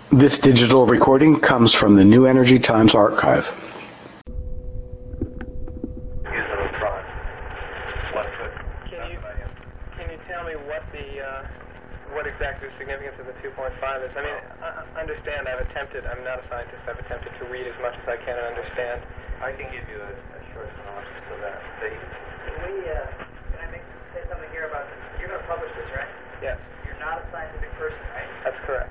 This digital recording comes from the New Energy Times archive. Can you tell me what exactly the significance of the 2.5 is? I mean, I understand I'm not a scientist, I've attempted to read as much as I can and understand. I can give you a short synopsis of that. Can I say something here about this? You're going to publish this, right? Yes. You're not a scientific person, right? That's correct.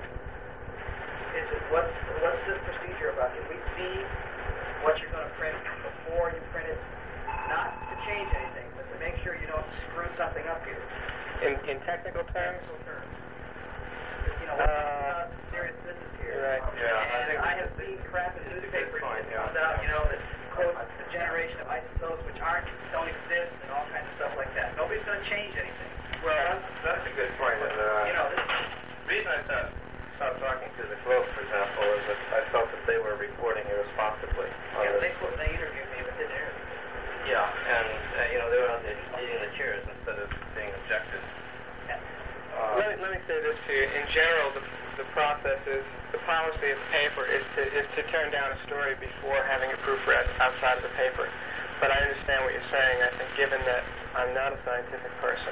What's this procedure about? Can we see what you're going to print before you print it? Not to change anything, but to make sure you don't screw something up here. In technical terms? You know, we're serious business here. Right. Yeah. And I have seen crap in newspapers that comes out, that quotes the generation of isotopes which don't exist and all kinds of stuff like that. Nobody's going to change anything. Well, that's a good point. And, the reason I stopped talking to the Globe, for example, is that I felt that they were reporting irresponsibly. They interviewed me, but didn't interview me. Yeah, and they were out there just eating the chairs instead of being objective. Let me say this to you. In general, the process is, the policy of the paper is to turn down a story before having it proofread outside of the paper. But I understand what you're saying. I think given that I'm not a scientific person,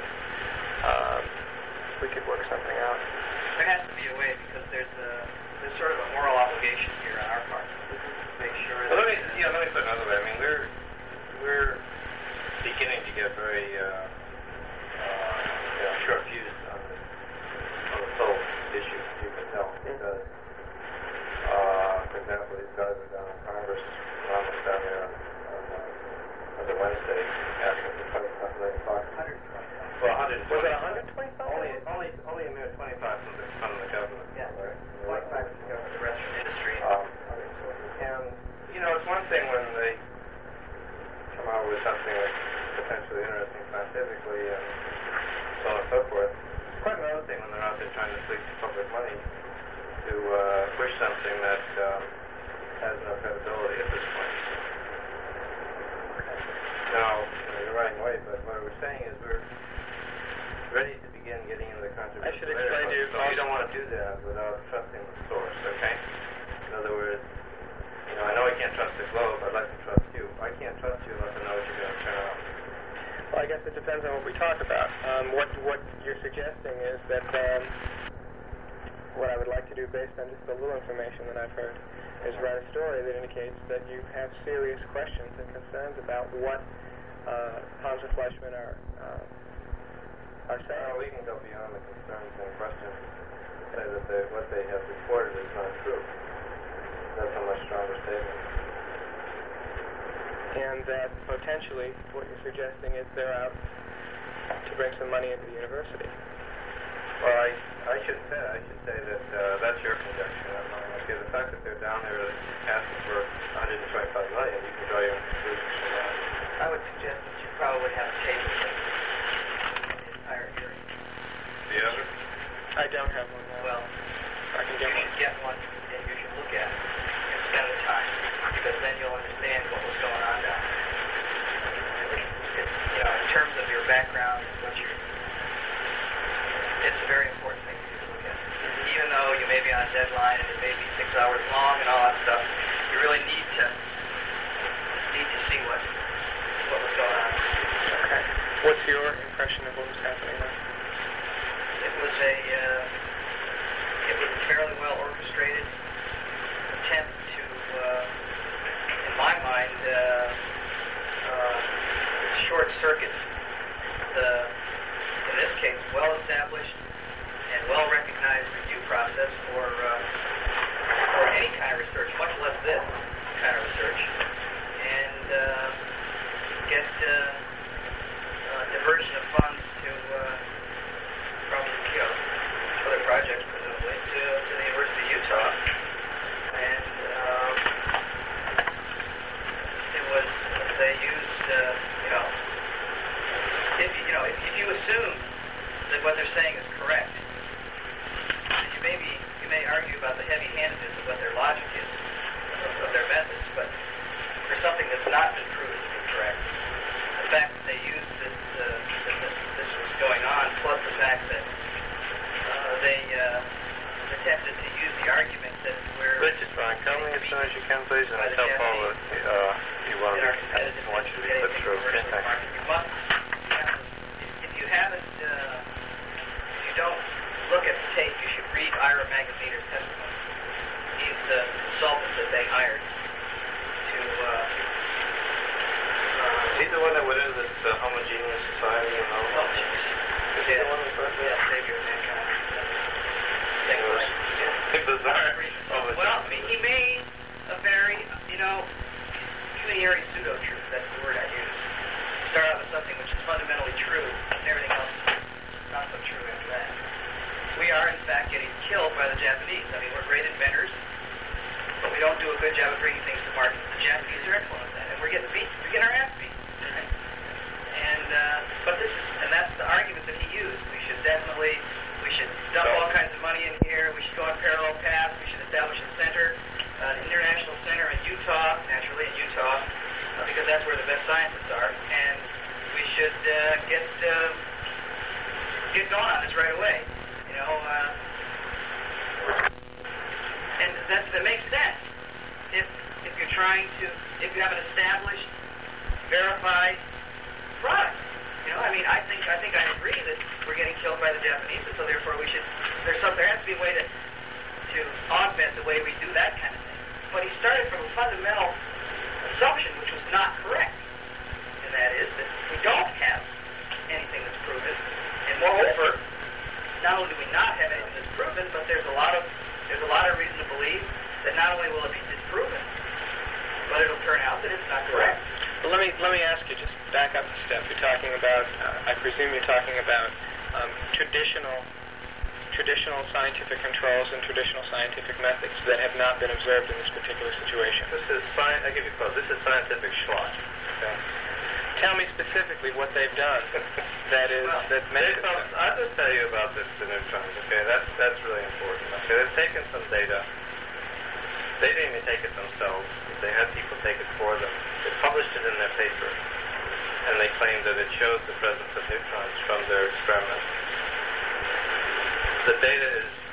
we could work something out. There has to be a way because there's sort of a moral obligation here on our part to make sure that... Well, let me put it another way. I mean, we're beginning to get very short fused on this whole issue, you can tell, because, for example, these guys are down in Congress, almost down there on the Wednesday asking for $25 million. Well, 120. Was it 125? Only a mere 25 from the government. Yeah, right? 25 from the government, the rest from industry. And, it's one thing when they come out with something that's potentially interesting scientifically and so on and so forth. It's quite another thing when they're out there trying to fleece public money to push something that has no credibility at this point. Now, you're right away, but what we're saying is we're ready to begin getting into the controversy. I should explain to you. So you don't want to do that without trusting the source, okay? In other words, I know I can't trust the Globe, I'd like to trust you. I can't trust you unless I know what you're going to turn out. Well, I guess it depends on what we talk about. What you're suggesting is that what I would like to do based on just the little information that I've heard is write a story that indicates that you have serious questions and concerns about what Hans and Fleischmann are saying. We can go beyond the concerns and questions and say that what they have reported is not true. That's a much stronger statement. And that potentially what you're suggesting is they're out to bring some money into the university. Well, I should say that that's your conjecture, not mine. Okay, the fact that they're down there asking for $125 million, you can draw your own conclusions from that. I would suggest that you probably have a tape of the entire hearing. Do you have it? I don't have one now. Well, I can you get one. should get one and you should look at it and spend the time because then you'll understand what was going on down there. In terms of your background and what it's a very important thing for you to look at. Even though you may be on a deadline and it may be 6 hours long and all that stuff, you really need to see what was going on. Okay. What's your impression of what was happening there? It was a fairly well orchestrated attempt to, in my mind, short circuit in this case, well-established and well-recognized review process for any kind of research, much less this kind of research, and get diversion of funds from other projects, presumably, to the University of Utah. And it was, they used, if you assume that what they're saying is correct, you may argue about the heavy-handedness of what their logic is, of their methods, but for something that's not been proven to be correct, the fact that they used this was going on, plus the fact that they attempted to use the argument tell me as soon as you can, please, and tell Paul that you want you to be put through. Okay, thanks. You must, if you haven't, if you don't look at the tape, you should read Ira Magazeder's testimony. He's the consultant that they hired to, is he the one that went into this homogeneous society and all that? Is he the one that started that? Savior of mankind. Bizarre. Well, I mean, he made a very, unitary pseudo-truth. That's the word I use. Start out with something which is fundamentally true, and everything else is not so true after that. We are, in fact, getting killed by the Japanese. I mean, we're great inventors, but we don't do a good job of bringing things to market. The Japanese are excellent at that, and we're getting beat. We're getting our ass beat. Right? And that's the argument that he used. We should dump all kinds of money in here. We should go on parallel paths. We should establish a center, an international center in Utah, naturally in Utah, because that's where the best scientists are. And we should get going on this right away. And that makes sense. If you have an established, verified product. I think I agree that we're getting killed by the Japanese, and so therefore there has to be a way to augment the way we do that kind of thing. But he started from a fundamental assumption which was not correct, and that is that we don't have anything that's proven, and moreover, not only do we not have anything that's proven, but there's a lot of reason to believe that not only will it be disproven, but it'll turn out that it's not correct. Well, let me ask you, just back up a step. You're talking about, I presume you're talking about traditional scientific controls and traditional scientific methods that have not been observed in this particular situation. I give you a quote. This is scientific schlock. Okay. Tell me specifically what they've done that makes it. I'll just tell you about the neutrons. Okay, that's really important. Okay, they've taken some data. They didn't even take it themselves. They had people take it for them. They published it in their paper, and they claimed that it shows the presence of neutrons from their experiment. The data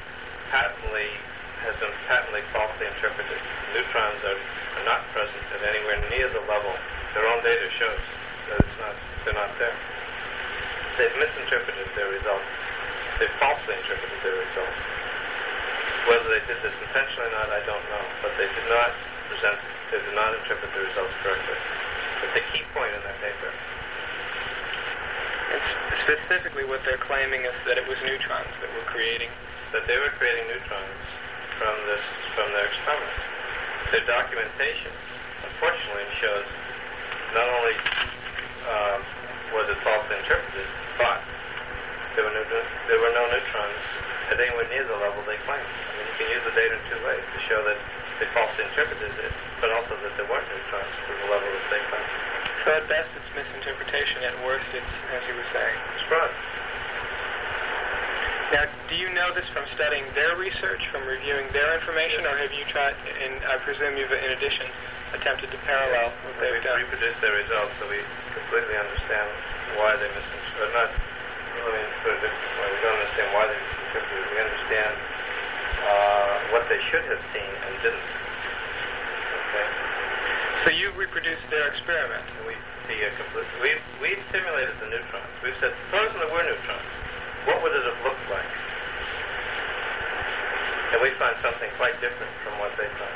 has been patently falsely interpreted. Neutrons are not present at anywhere near the level. Their own data shows that they're not there. They've misinterpreted their results. They've falsely interpreted their results. Whether they did this intentionally or not, I don't know. But they did not interpret the results correctly. It's a key point in that paper. And specifically what they're claiming is that it was neutrons that were creating. That they were creating neutrons from their experiment. Their documentation, unfortunately, shows not only was it falsely interpreted, but there were no neutrons at anywhere near the level they claimed. I mean, you can use the data in two ways to show that they falsely interpreted it, but also that there weren't neutrons to the level that they claimed. So at best it's misinterpretation, at worst it's, as you were saying, it's fraud. Now, do you know this from studying their research, from reviewing their information, or have you tried, and I presume you've in addition attempted to parallel what they've done? We reproduced their results so we completely understand why they misinterpreted. Not really put it different way. We don't understand why they misinterpreted. We understand what they should have seen and didn't. Okay. So you've reproduced their experiment. We've simulated the neutrons. We've said, suppose there were neutrons. What would it have looked like? And we find something quite different from what they found.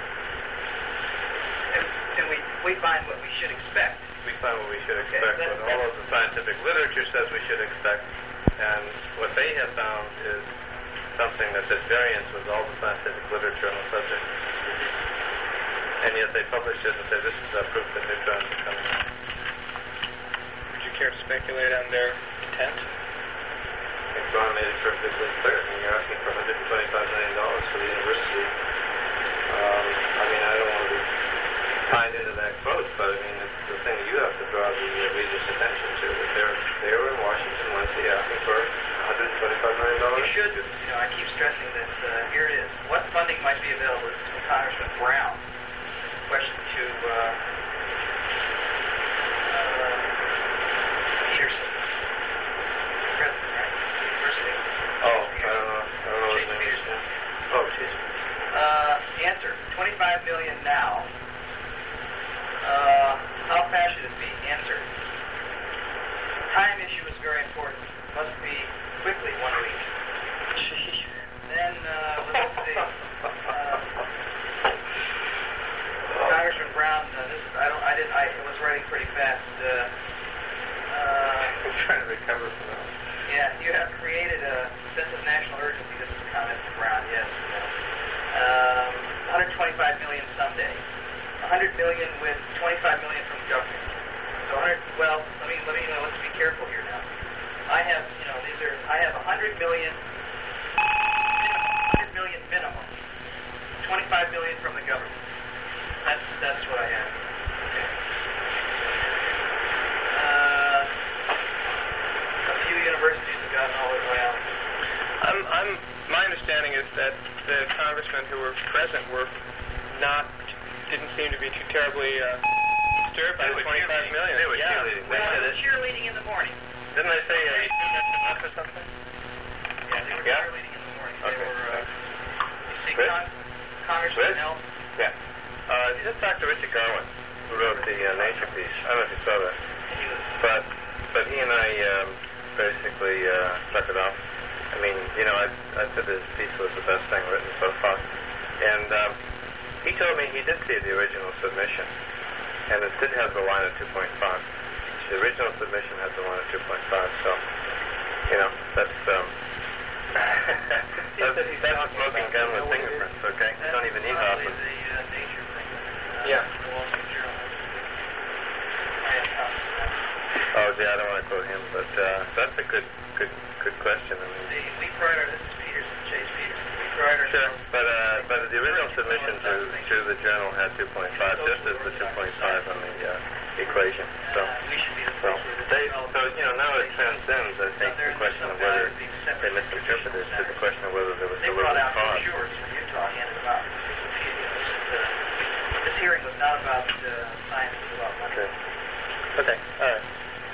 And we find what we should expect. We find what we should expect, what all of the scientific literature says we should expect. And what they have found is something that's at variance with all the scientific literature on the subject. And yet they published it and said, this is proof that neutrons are coming. Would you care to speculate on their intent? I think Ron made it perfectly clear. I mean, you're asking for $125 million for the university. I mean, I don't want to be tied into that quote, but I mean, it's the thing that you have to draw the reader's attention to. That they were in Washington Wednesday asking for $125 million. You should. I keep stressing that here it is. What funding might be available to Congressman Brown? Question to Peterson, president, right? University. Oh, I don't know. Chase Peterson. Oh, Chase. Answer, 25 million now. How fast should it be? Answer. Time issue is very important. Must be quickly, 1 week. Then, let's see. Congressman Brown, I was writing pretty fast. I'm trying to recover from that. Yeah, you have created a sense of national urgency. This is a comment from Brown, yes. 125 million someday. 100 million with 25 million from the government. So 100. Well, let's be careful here now. I have, I have 100 million minimum. 25 million from the government. That's what I have. Okay. A few universities have gotten all the way out. My understanding is that the congressmen who were present didn't seem to be too terribly disturbed by the 25 million. They were cheerleading. Cheerleading in the morning. Didn't they say or something? Yeah, they were cheerleading in the morning. They Okay. were, you see, Chris? Congressman Hill? Yeah. You just talked to Richard Garwin, who wrote the Nature piece. I don't know if you saw that. He was, But he and I basically struck it off. I mean, I said his piece was the best thing written so far. And he told me he did see the original submission, and it did have the line of 2.5. The original submission had the line of 2.5, so, that's that's a smoking gun with fingerprints, okay? You don't even need probably Hoffman. the Nature thing. Yeah. The Wall Street Journal. I have copies of that. Oh, yeah, I don't want to quote him, but that's a good question. I mean, We pride our, this is Peterson, Chase Peterson. We pride ourselves. sure, but the original submission to the journal had 2.5, just as the 2.5 on the equation. So, We should be the so place where this now it transcends, I think, the question of whether they misinterpreted it to the question of whether there was They brought deliberate out cause. brochures from Utah handed about Wikipedia. This hearing was not about science, it was about money. Okay. All right.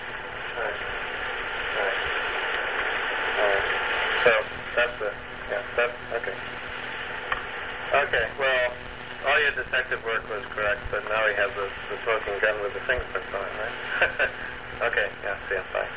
So that's okay. Okay, well, all your detective work was correct, but now we have the smoking gun with the fingerprints on it, right? Okay, yeah, see ya, bye.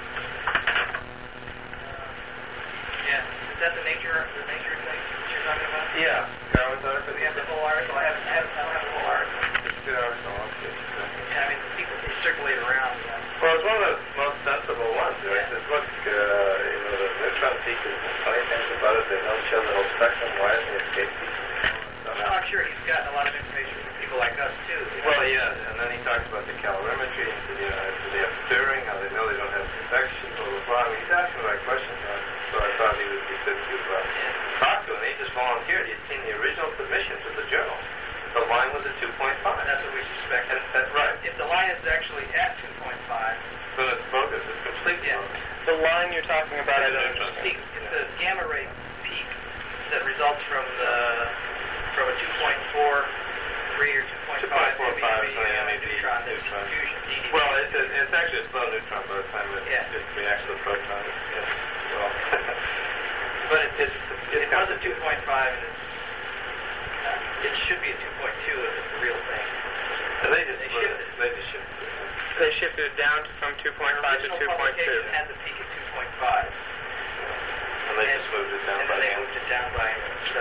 Yeah, is that the nature thing that you're talking about? Yeah, Garwin's article. We have the whole article. I don't have the whole article. It's a good article. Yeah, I mean, people they circulate around. Well, it's one of the most sensible ones. Right? It says, look, the neutron seekers and funny things about it, they don't show the whole spectrum. Why isn't the escape piece? Well, I'm sure he's gotten a lot of information from people like us, too. Well, yeah, and then he talks about the calorimetry, and do they have stirring, how they know they don't have convection, blah, blah, blah. I mean, he's asking the right questions, so I thought he would be good to talk to, and he just volunteered. He'd seen the original submission to the journal. The line was at 2.5. That's what we suspect. That's right. If the line is actually at 2.5, So it's bogus. It's completely bogus. The line you're talking about, I don't it's understand. the gamma ray peak that results from a 2.43 or 2.5 2.45 neutron that's fusion. DDB. Well, it's actually a slow neutron by the time it just reacts to the proton. Yes. Well, but it was a 2.5, and it should be a 2.2 if it's the real thing. and they just shifted. They shifted it down from 2.5 to 2.2. Publication had the peak at 2.5. And they just moved it down and by then they hand. moved it down by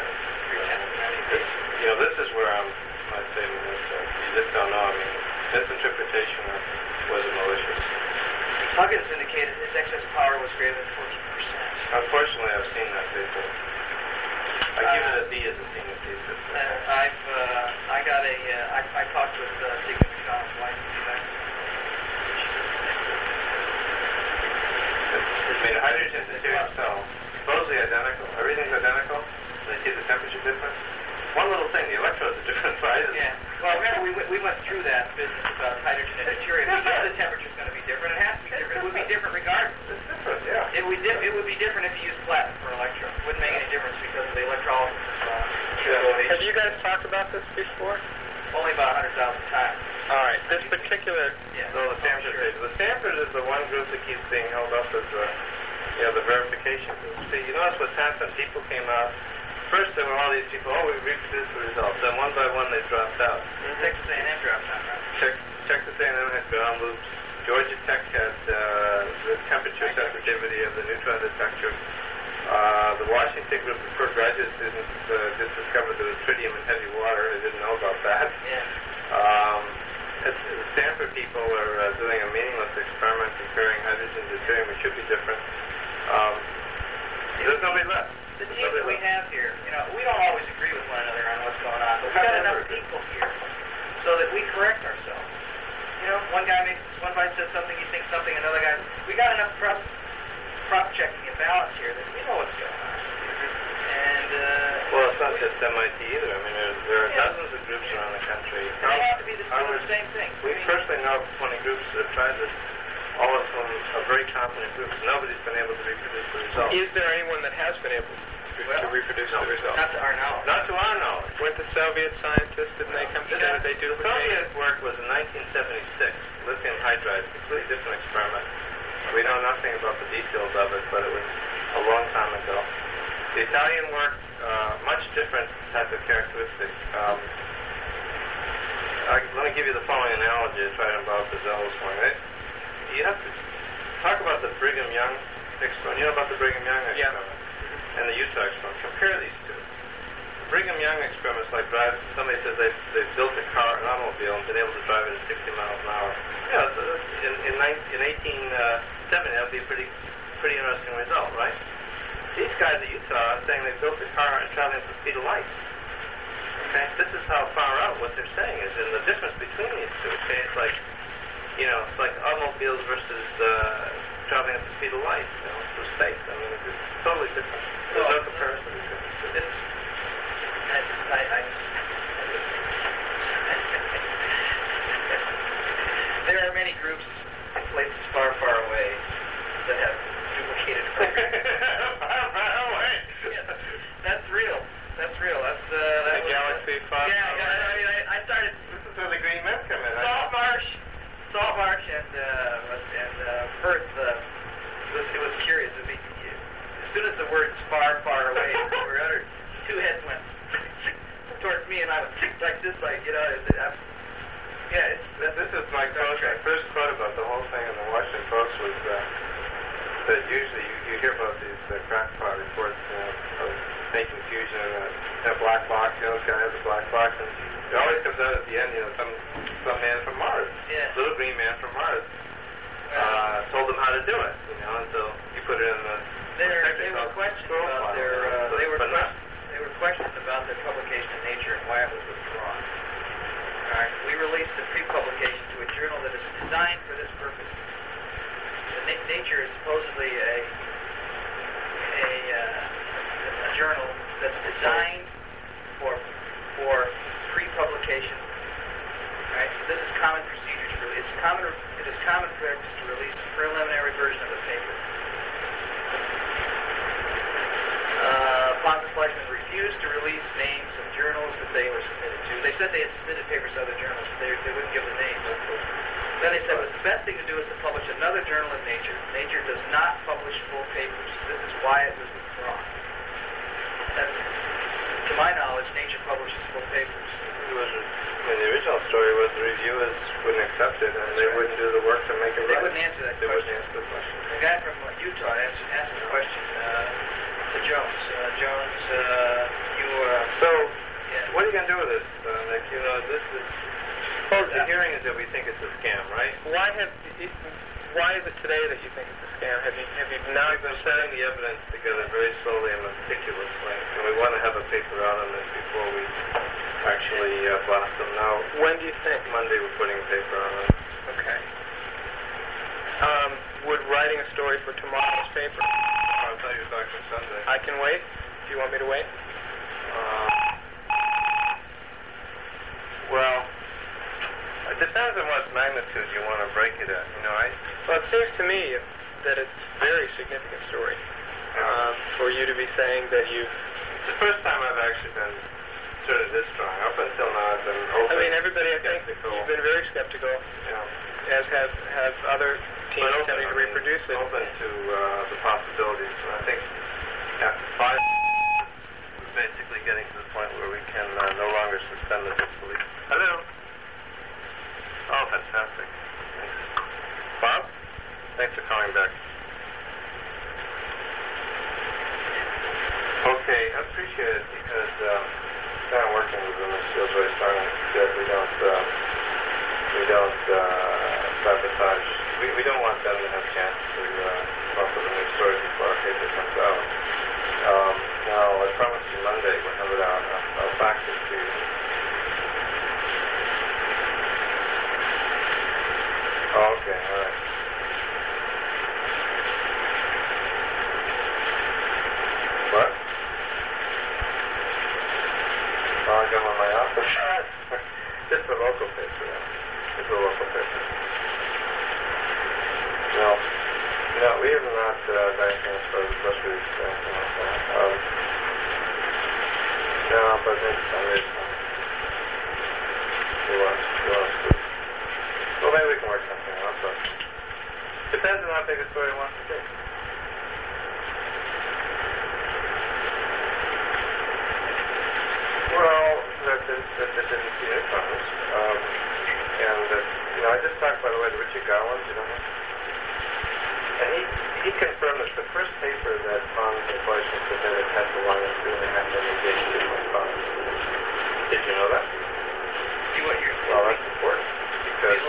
7.3. This is where I'm saying this. You just don't know. I mean, misinterpretation was malicious. Huggins indicated his excess power was greater than 14%. Unfortunately, I've seen that paper. I give it a D as a senior thesis. I talked with Sigmund McDonald's wife. I mean, hydrogen deuterium cell, supposedly identical. Everything's identical. They see the temperature difference. One little thing, the electrodes are different sizes. Yeah. Well, remember we went through that business about hydrogen and deuterium. We know the temperature's going to be different. It has to be different. It would be different regardless. It's different, yeah. It would be different if you used platinum for electrode. It wouldn't make any difference because of the electrolysis. Have you guys talked about this before? Only about 100,000 times. All right. This particular... Yeah. No, the Stanford page. The Stanford is the one group that keeps being held up as the verification group. See, you notice what's happened? People came out. First, there were all these people, we reproduced the results. Then one tritium in heavy water. They didn't know about that. Yeah. The Stanford people are doing a meaningless experiment comparing hydrogen to deuterium, which should be different. There's nobody left. The team that we have here, we don't always agree with one another on what's going on, but we've got enough people here so that we correct ourselves. One guy says something, he thinks something, another guy. We got enough prop checking and balance here that we know what's going on. And well, it's not just MIT either. I mean, there are dozens of groups around the country. They have to be doing the same thing. We personally know 20 groups that have tried this. All of them are very competent groups. Nobody's been able to reproduce the results. Is there anyone that has been able to reproduce the results? Not to our knowledge. Not to our knowledge. Weren't the Soviet scientists, didn't they come together? They The Soviet work was in 1976. Lithium hydride, completely different experiment. We know nothing about the details of it, but it was a long time ago. The Italian work, much different type of characteristic. Let me give you the following analogy to try to involve Brazil this morning. You have to talk about the Brigham Young experiment. You know about the Brigham Young experiment? And the Utah experiment. Compare these two. The Brigham Young experiment is like somebody says they've built an automobile and been able to drive it at 60 miles an hour. In 1870, that would be a pretty interesting result, right? These guys at Utah are saying they built a car and traveling at the speed of light. Okay? This is how far out what they're saying is, and the difference between these two. Okay? It's like automobiles versus traveling at the speed of light, through space. I mean, it's just totally different. There's no comparison between the two. There are many groups in places far, far away that have duplicated programs. Far away. Yes, that's real. That's real. That's the galaxy far. Yeah. I started. This is where the green men come in. Salt Marsh and Perth. It was curious to be. As soon as the words "far, far away" were uttered, two heads went towards me, and I was like this, This is my quote. My first quote about the whole thing in the Washington Post was that usually you hear about these crackpot reports of making fusion in a black box. This guy has a black box, and it always comes out at the end. Some man from Mars, little green man from Mars, told them how to do it. And so you put it in the. They were questioned about they were questioned about their publication in Nature and why it was withdrawn. All right, we released a pre-publication to a journal that is designed for this purpose. Nature is supposedly a journal that's designed for pre-publication. Right, so this is common procedure to release. It is common practice to release a preliminary version of a paper. Pons and Fleischmann refused to release names of journals that they were submitted to. They said they had submitted papers to other journals, but they wouldn't give the names. Then they said, the best thing to do is to publish another journal in Nature. Nature does not publish full papers. This is why it was withdrawn. That's, to my knowledge, Nature publishes full papers. The original story was the reviewers wouldn't accept it, and they wouldn't do the work to make it right. They wouldn't answer that question. They wouldn't answer the question. The guy from Utah asked the question to Jones. What are you going to do with this, Nick? This is... The hearing is that we think it's a scam, right? Why is it today that you think it's a scam? Have you now been setting the evidence together very slowly and meticulously, and we want to have a paper out on this before we actually blast them. Now, when do you think? Monday we're putting a paper on it. Okay. Would writing a story for tomorrow's paper? I thought you were talking Sunday. I can wait. Do you want me to wait? Well, it depends on what magnitude you want to break it at. Well, it seems to me that it's a very significant story for you to be saying that you... It's the first time I've actually been sort of this strong. Up until now, I've been open. I mean, everybody, I think, you've been very skeptical, as have other teams attempting to reproduce it. Open to the possibilities. And I think after 5, we're basically getting to the point where we can no longer suspend the disbelief. Hello. Oh, fantastic. Thanks. Bob? Thanks for calling back. Okay, I appreciate it because understand working with them. It feels very strong and good. We don't sabotage. We don't want them to have a chance to come up with a new story before our paper comes out. Now, I promise you Monday we'll have it out. I'll fax it to you. Oh, okay, all right. What? I'll give them my office. Just a local paper, yeah. Just a local paper. No, we have not done anything as far as groceries or anything like that. No, but maybe Sunday. You want to. Well, maybe we can work something out, but depends on how big a story he wants to be. Well, that didn't see neutrons. And that, I just talked, by the way, to Richard Garland, you know him? And he confirmed that the first paper that Hans and Fleischman submitted had the line of 3.5 million gauge 2.5. Did you know that? Well, that's important because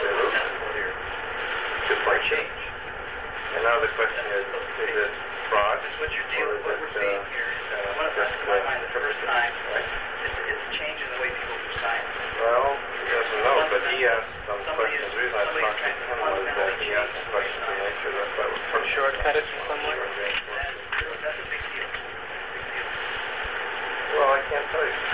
just like change. And now the question is it fraud? This is what you're dealing with. What we're seeing here is one of us, in my mind, the first time, it's a change in the way people do science. Well, he doesn't know, but he asked some questions. The reason I talked to him was that he asked some questions in nature. That's why we're pretty shortcut it somewhere. That's a big deal. Well, I can't tell you.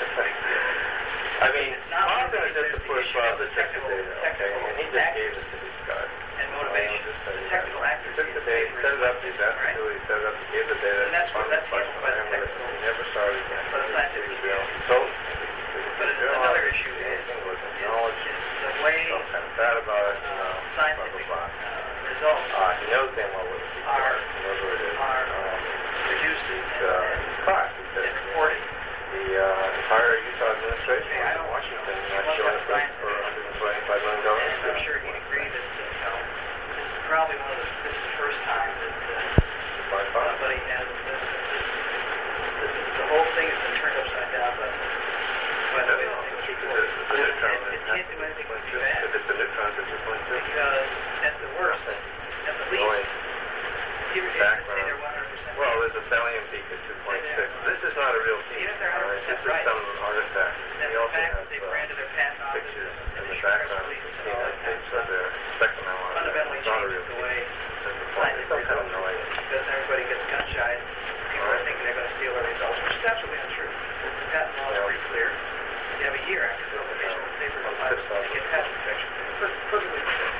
I mean, Hans is just a poor spot that took the data, okay? And he just gave it to these guys. And motivation. The technical accuracy. He took the data, set it up, he set it up, he gave the data. And that's handled by the technical. He never started again. But the scientific field. But another issue is the way bad about it, scientific results he knows damn well what it is. He knows what it is. are produced and reported. The entire Utah administration I in don't Washington showing us for $125 million. And I'm sure he'd agree that this is probably this is the first time that somebody has the whole thing has been turned upside down by the way it can't do anything but be bad. If it's the neutrons, it's 2.2. Because at the worst, at the least, even if you say they're 100%. Well, there's a thallium peak at 2.6. This is not a real peak. Even if they're 100% This right. is some artifact. And the fact that they branded their patent on pictures in the background. You can see that tapes of their spectrum analyzer. fundamentally It's not a changes real the peak. way It's some kind of noise. because everybody gets gun-shy. People are thinking they're going to steal their results, which is absolutely untrue. The patent law is pretty clear. You have a year after publication of the paper to get patent protection. Perfectly clear.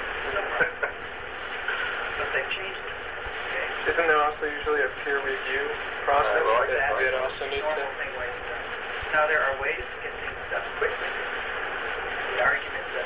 But they've changed it. Okay? Isn't there also usually a peer review process Well, that that's it also needs to... Normal thing ways done. Now, there are ways to get things done quickly. The argument that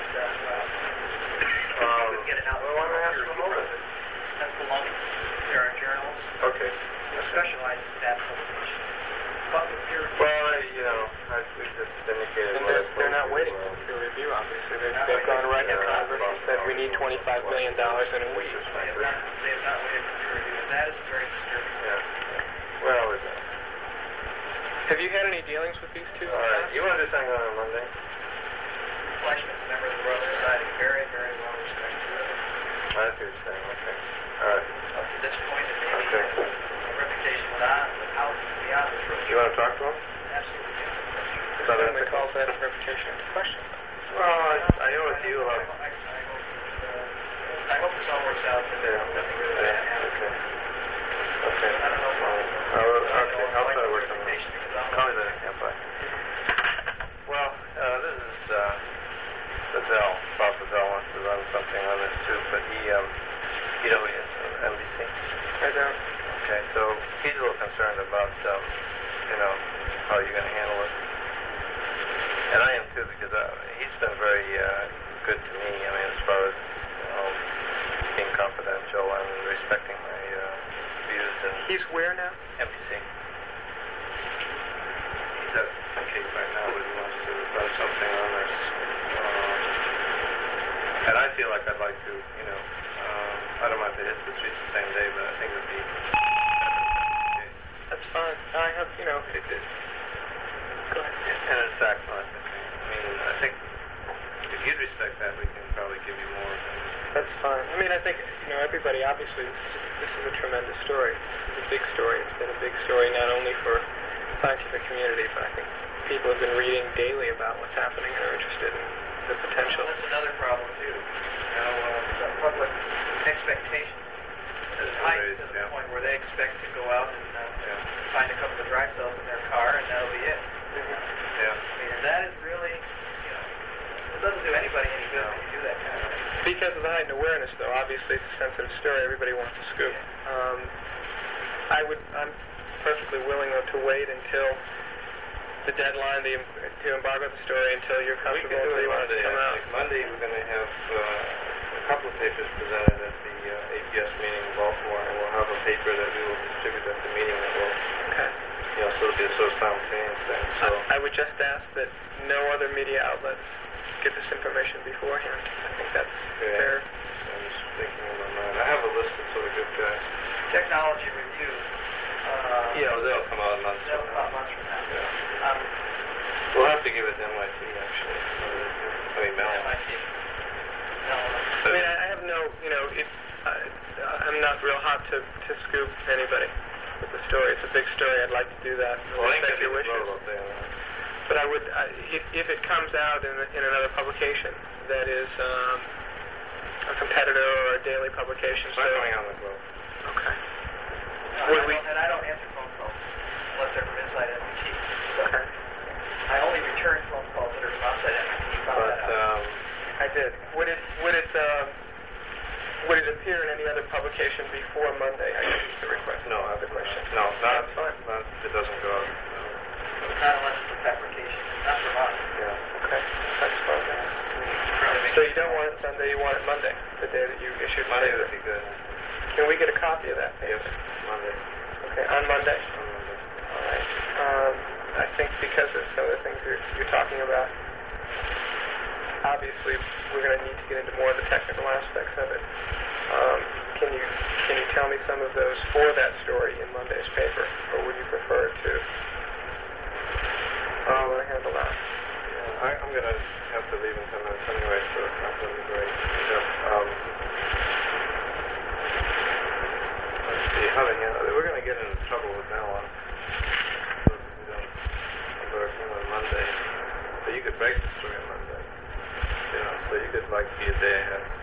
we get it out Well, why don't I ask peer for review more of process. it? That's baloney. There are journals Okay. that specialize in patent publication. But with peer review, Well, we just indicated And what they're not waiting for peer review, obviously. They've gone right to Congress and said we need $25 billion in a week. they have not waited for peer review, and that is very disturbing. Yeah. Well, is that? Have you had any dealings with these two? All right. You want to do something on Monday? Fleischman's a member of the Royal Society, very, very well respected. I see what you're saying. Okay. All right. Up to this point, it may Okay. be a reputation without beyond the truth. You want to talk to him? Absolutely. So Certainly calls that reputation into question. Well, I know it's you. I hope this all works out, but nothing really bad happens. Okay. I don't know why. I'll try to work on that. Call me later. Yeah, bye. Well, this is Fazell. Bob Fazell wants to run something on this too, but he is NBC. I don't. Okay, so he's a little concerned about, how you're going to handle it. And I am too, because he's been very good to me. I mean, as far as being confidential and respecting my views. And He's where now? NBC. He's at a case right now where he wants to run something on this. And I feel like I'd like to, I don't mind if it hits the streets the same day, but I think it would be... That's fine. I have, Go ahead. And in fact, not. I mean, I think if you'd respect that, we can probably give you more. That's fine. I mean, I think, everybody, obviously, this is a tremendous story. It's a big story. It's been a big story not only for the scientific community, but I think people have been reading daily about what's happening and are interested in the potential. That's another problem, too. The public expectation is heightened to the point where they expect to go out and find a couple of drive cells in their car, and that'll be it. Yeah. I mean, that is really, it doesn't do anybody any good when you do that kind of thing. Because of the heightened awareness, though, obviously it's a sensitive story. Everybody wants a scoop. I'm perfectly willing to wait until the deadline to embargo the story until you're comfortable until you want it to come out. Monday we're going to have a couple of papers presented at the APS meeting in Baltimore, and we'll have a paper that we will distribute at the meeting that will, Okay. so it'll be a sort of simultaneous thing. So I would just ask that no other media outlets get this information beforehand. I think that's fair. I'm just thinking in my mind. I have a list of sort of good guys. Technology review. They'll come out in months. They'll come out months from now. Yeah. We'll have to give it to MIT, actually. I mean, Mel. MIT. No. I mean, I have no, I'm not real hot to scoop anybody with the story. It's a big story. I'd like to do that. Well, I think respect your wishes. But I would, if it comes out in another publication that is a competitor or a daily publication. It's not going on the globe. Okay. And I don't answer phone calls unless they're from inside MIT. Okay. I only return phone calls that are from outside MIT. I did. Would it appear in any other publication before Monday? I guess is the request. No, I have a question. No, not it doesn't go out. Not unless it's a fabrication. Not from us. Yeah. Okay. That's fine. So you don't want it Sunday, you want it Monday, the day that you issued Monday the would be good. Can we get a copy of that? Yes, Monday. Okay, on Monday? On Monday. All right. I think because of some of the things you're talking about, obviously we're going to need to get into more of the technical aspects of it. Can you tell me some of those for that story in Monday's paper, or would you prefer to handle that? Yeah, I'm going to have to leave in 10 minutes anyway, so it's not going to be great. Let's see how to handle it. We're going to get into trouble with that one. So we don't working on Monday. So you could break the story on Monday. So you could be a day ahead.